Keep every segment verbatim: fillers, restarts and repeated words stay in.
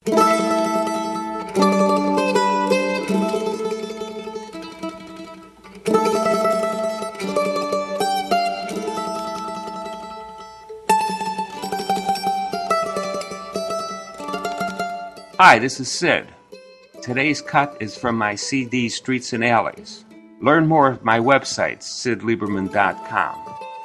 Hi, this is Sid. Today's cut is from my C D, Streets and Alleys. Learn more at my website, sid lieberman dot com.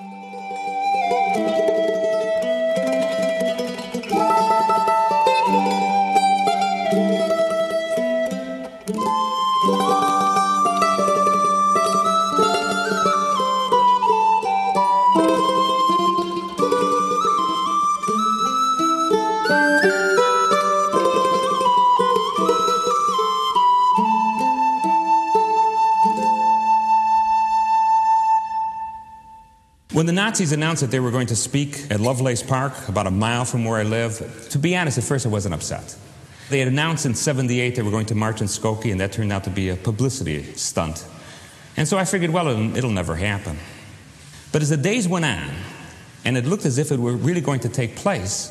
When the Nazis announced that they were going to speak at Lovelace Park, about a mile from where I live, to be honest, at first I wasn't upset. They had announced in seventy-eight they were going to march in Skokie, and that turned out to be a publicity stunt. And so I figured, well, it'll, it'll never happen. But as the days went on, and it looked as if it were really going to take place,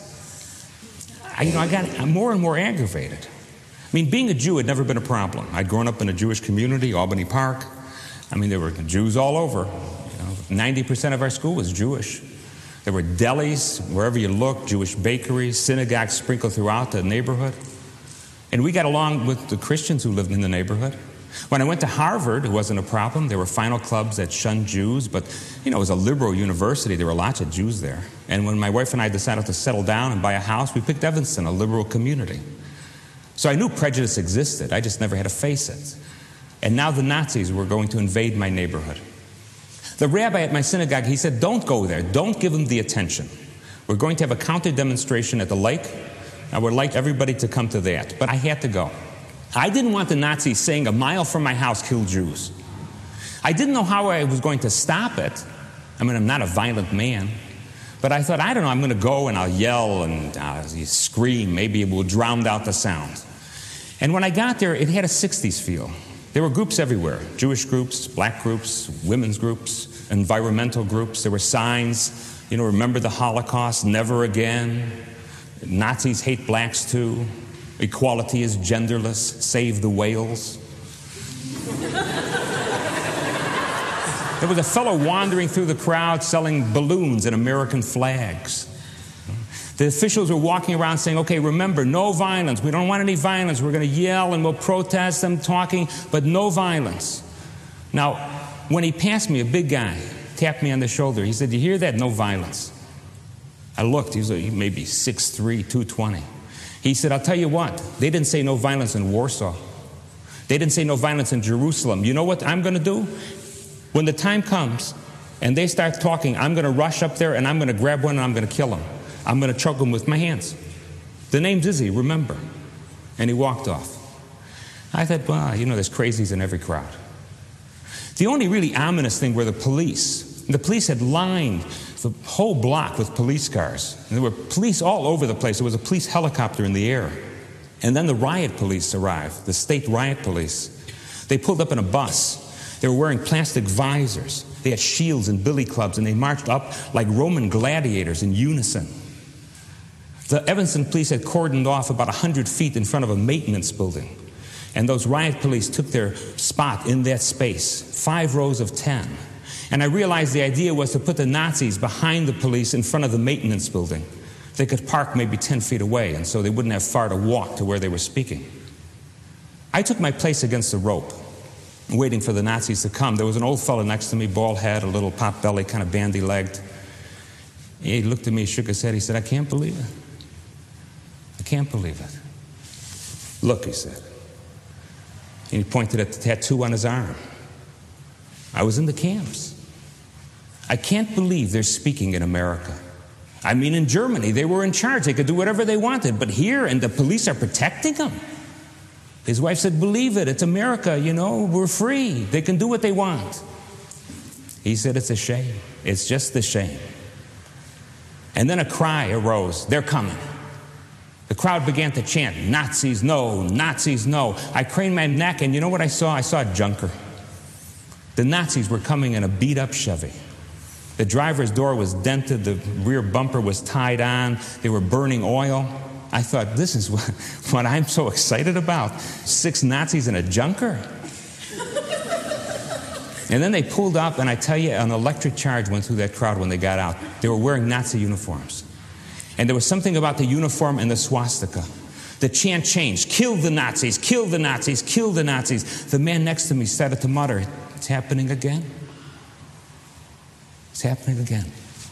I, you know, I got more and more aggravated. I mean, being a Jew had never been a problem. I'd grown up in a Jewish community, Albany Park. I mean, there were Jews all over. ninety percent of our school was Jewish. There were delis wherever you looked, Jewish bakeries, synagogues sprinkled throughout the neighborhood. And we got along with the Christians who lived in the neighborhood. When I went to Harvard, it wasn't a problem. There were final clubs that shunned Jews, but, you know, it was a liberal university. There were lots of Jews there. And when my wife and I decided to settle down and buy a house, we picked Evanston, a liberal community. So I knew prejudice existed. I just never had to face it. And now the Nazis were going to invade my neighborhood. The rabbi at my synagogue, he said, don't go there. Don't give them the attention. We're going to have a counter demonstration at the lake. I would like everybody to come to that. But I had to go. I didn't want the Nazis saying a mile from my house, kill Jews. I didn't know how I was going to stop it. I mean, I'm not a violent man. But I thought, I don't know, I'm going to go and I'll yell and uh, scream. Maybe it will drown out the sound. And when I got there, it had a sixties feel. There were groups everywhere, Jewish groups, black groups, women's groups, environmental groups. There were signs, you know, remember the Holocaust, never again. Nazis hate blacks too. Equality is genderless, save the whales. There was a fellow wandering through the crowd selling balloons and American flags. The officials were walking around saying, okay, remember, no violence. We don't want any violence. We're going to yell and we'll protest them talking, but no violence. Now, when he passed me, a big guy tapped me on the shoulder. He said, you hear that? No violence. I looked. He was maybe six three, two twenty. He said, I'll tell you what. They didn't say no violence in Warsaw. They didn't say no violence in Jerusalem. You know what I'm going to do? When the time comes and they start talking, I'm going to rush up there and I'm going to grab one and I'm going to kill him. I'm going to choke him with my hands. The name's Izzy, remember. And he walked off. I thought, well, you know, there's crazies in every crowd. The only really ominous thing were the police. The police had lined the whole block with police cars. And there were police all over the place. There was a police helicopter in the air. And then the riot police arrived, the state riot police. They pulled up in a bus. They were wearing plastic visors. They had shields and billy clubs, and they marched up like Roman gladiators in unison. The Evanston police had cordoned off about one hundred feet in front of a maintenance building. And those riot police took their spot in that space, five rows of ten. And I realized the idea was to put the Nazis behind the police in front of the maintenance building. They could park maybe ten feet away, and so they wouldn't have far to walk to where they were speaking. I took my place against the rope, waiting for the Nazis to come. There was an old fellow next to me, bald head, a little pot belly, kind of bandy-legged. He looked at me, shook his head. He said, I can't believe it. I can't believe it. Look, he said. And he pointed at the tattoo on his arm. I was in the camps. I can't believe they're speaking in America. I mean, in Germany, they were in charge. They could do whatever they wanted. But here, and the police are protecting them. His wife said, believe it. It's America, you know. We're free. They can do what they want. He said, it's a shame. It's just a shame. And then a cry arose. They're coming. The crowd began to chant, Nazis, no, Nazis, no. I craned my neck, and you know what I saw? I saw a junker. The Nazis were coming in a beat-up Chevy. The driver's door was dented. The rear bumper was tied on. They were burning oil. I thought, this is what, what I'm so excited about. Six Nazis in a junker. And then they pulled up, and I tell you, an electric charge went through that crowd when they got out. They were wearing Nazi uniforms. And there was something about the uniform and the swastika. The chant changed. Kill the Nazis, kill the Nazis, kill the Nazis. The man next to me started to mutter, it's happening again. It's happening again.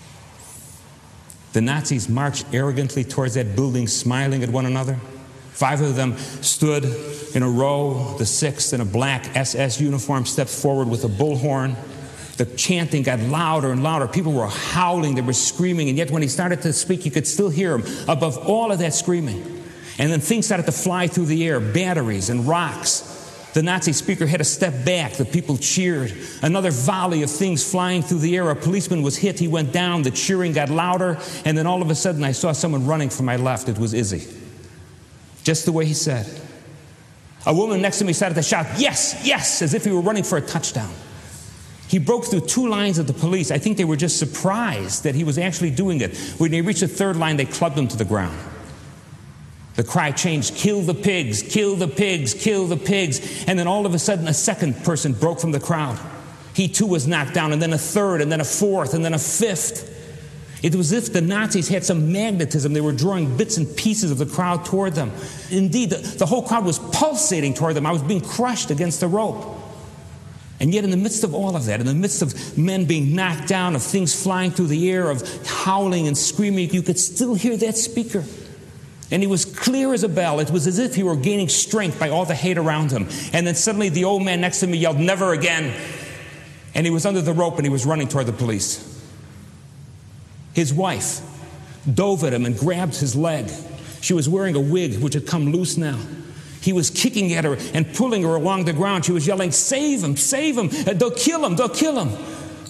The Nazis marched arrogantly towards that building, smiling at one another. Five of them stood in a row. The sixth, in a black S S uniform, stepped forward with a bullhorn. The chanting got louder and louder. People were howling, they were screaming, and yet when he started to speak, you could still hear him above all of that screaming. And then things started to fly through the air, batteries and rocks. The Nazi speaker had to step back. The people cheered. Another volley of things flying through the air. A policeman was hit. He went down. The cheering got louder. And then all of a sudden, I saw someone running from my left. It was Izzy. Just the way he said. A woman next to me started to shout, yes, yes, as if he were running for a touchdown. He broke through two lines of the police. I think they were just surprised that he was actually doing it. When they reached the third line, they clubbed him to the ground. The cry changed, kill the pigs, kill the pigs, kill the pigs. And then all of a sudden, a second person broke from the crowd. He too was knocked down, and then a third, and then a fourth, and then a fifth. It was as if the Nazis had some magnetism. They were drawing bits and pieces of the crowd toward them. Indeed, the, the whole crowd was pulsating toward them. I was being crushed against the rope. And yet in the midst of all of that, in the midst of men being knocked down, of things flying through the air, of howling and screaming, you could still hear that speaker. And he was clear as a bell. It was as if he were gaining strength by all the hate around him. And then suddenly the old man next to me yelled, never again. And he was under the rope and he was running toward the police. His wife dove at him and grabbed his leg. She was wearing a wig which had come loose now. He was kicking at her and pulling her along the ground. She was yelling, save him, save him. They'll kill him, they'll kill him.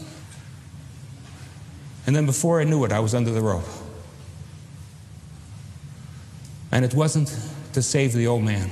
And then before I knew it, I was under the rope. And it wasn't to save the old man.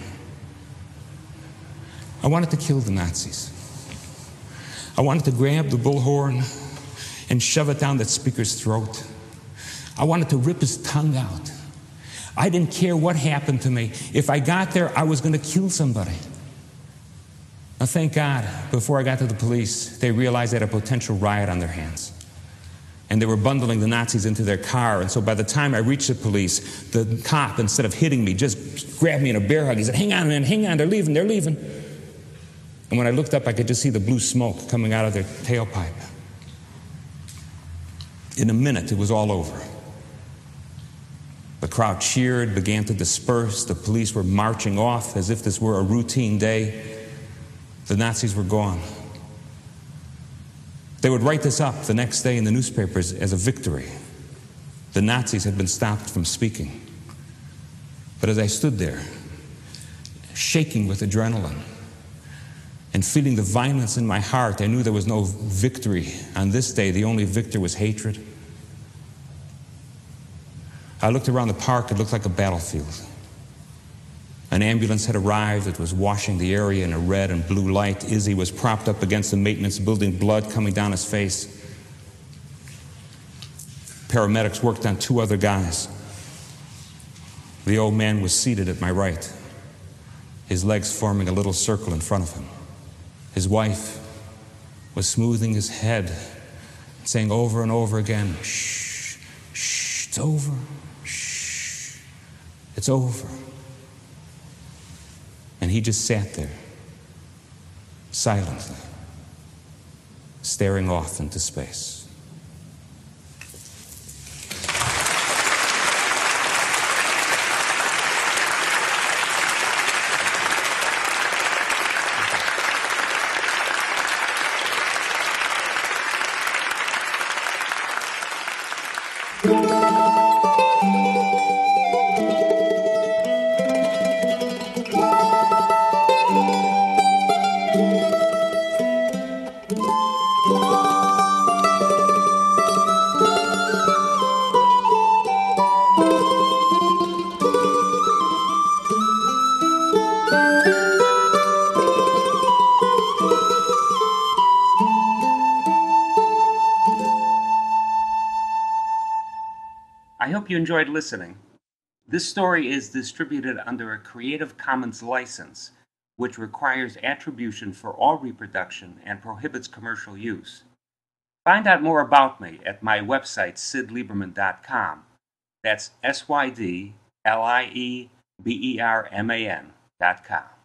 I wanted to kill the Nazis. I wanted to grab the bullhorn and shove it down that speaker's throat. I wanted to rip his tongue out. I didn't care what happened to me. If I got there, I was going to kill somebody. Now, thank God, before I got to the police, they realized they had a potential riot on their hands. And they were bundling the Nazis into their car. And so by the time I reached the police, the cop, instead of hitting me, just grabbed me in a bear hug. He said, hang on, man, hang on, they're leaving, they're leaving. And when I looked up, I could just see the blue smoke coming out of their tailpipe. In a minute, it was all over. The crowd cheered, began to disperse. The police were marching off as if this were a routine day. The Nazis were gone. They would write this up the next day in the newspapers as a victory. The Nazis had been stopped from speaking. But as I stood there, shaking with adrenaline and feeling the violence in my heart, I knew there was no victory. On this day, the only victor was hatred. I looked around the park. It looked like a battlefield. An ambulance had arrived. It was washing the area in a red and blue light. Izzy was propped up against the maintenance building, blood coming down his face. Paramedics worked on two other guys. The old man was seated at my right, his legs forming a little circle in front of him. His wife was smoothing his head, saying over and over again, shh, shh, it's over, shh, it's over. And he just sat there, silently, staring off into space. I hope you enjoyed listening. This story is distributed under a Creative Commons license, which requires attribution for all reproduction and prohibits commercial use. Find out more about me at my website, sid lieberman dot com. That's S Y D L I E B E R M A N dot com.